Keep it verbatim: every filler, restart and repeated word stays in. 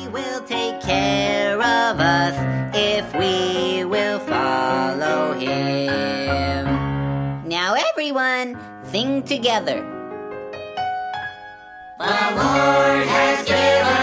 will take care of us if we will follow him. Now everyone, sing together. The Lord has given